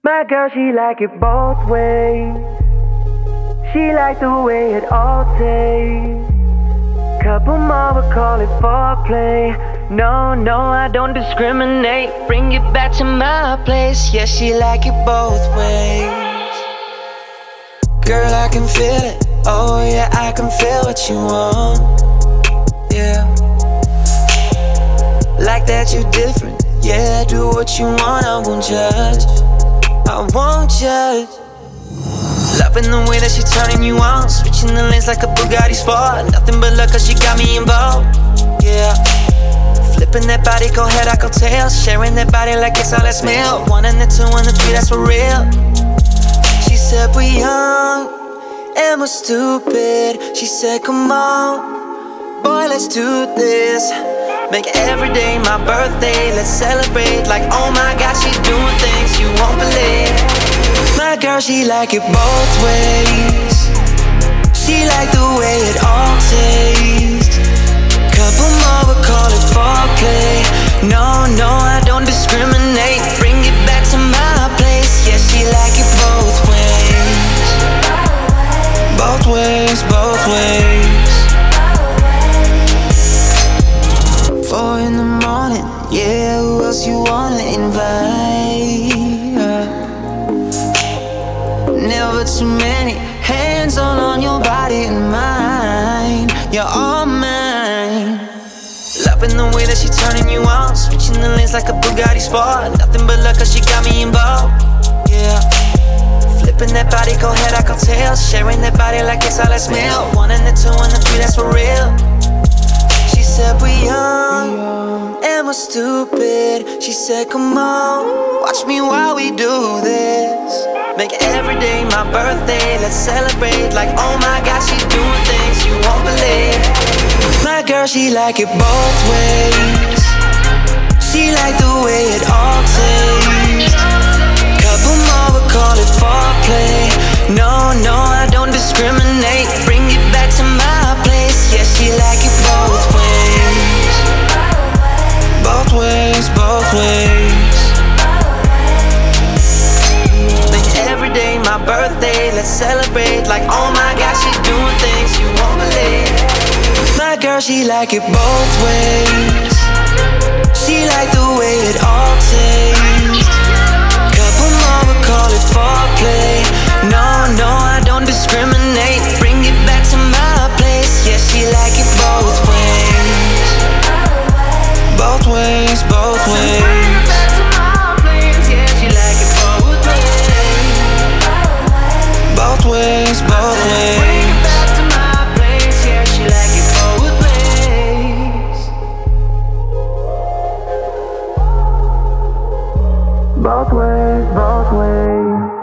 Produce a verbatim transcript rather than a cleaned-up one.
My girl, she like it both ways. She like the way it all tastes. Couple more, but call it foreplay. No, no, I don't discriminate. Bring it back to my place. Yeah, she like it both ways. Girl, I can feel it. Oh yeah, I can feel what you want. Yeah, like that you different. Yeah, do what you want, I won't judge. I won't judge. Loving the way that she turning you on, switching the lanes like a Bugatti Sport. Nothing but love cause she got me involved. Yeah, flipping that body, go head, I go tail. Sharing that body like it's all that's meal. One and the two and the three, that's for real. She said we young and we're stupid. She said come on, boy, let's do this. Make every day my birthday, let's celebrate. Like oh my God, she's doing things you won't believe. My girl, she like it both ways. She like the way it all tastes. Couple more, but call it foreplay. No, no, I don't discriminate. Bring it back to my place. Yeah, she like it both ways. Both ways, both ways. Four in the morning, yeah, who else you wanna invite? Never too many hands all on your body and mine. You're all mine. Loving the way that she turning you on, switching the lanes like a Bugatti Sport. Nothing but love cause she got me involved. Yeah, flipping that body, go head, I go tail. Sharing that body like it's all that's meal. One and the two and the three, that's for real. She said we young and we're stupid. She said come on, watch me while we do this. Make every day my birthday, let's celebrate. Like oh my God, she's doing things you won't believe. My girl, she like it both ways. She like the way it all tastes. Couple more, but call it foreplay. No, no, I don't discriminate. Bring it back to my place. Yeah, she like it both ways. Both ways, both ways. Every day my birthday, let's celebrate. Like oh my God, she's doing things you won't believe. My girl, she like it both ways. She like the way it all tastes. Couple more, but call it foreplay. No, no, I don't discriminate. Bring it back to my place. Yeah, she like it both ways. Both ways, both ways. Both ways, both ways. Bring it back to my place. Yeah, she like it both ways. Both ways, both ways.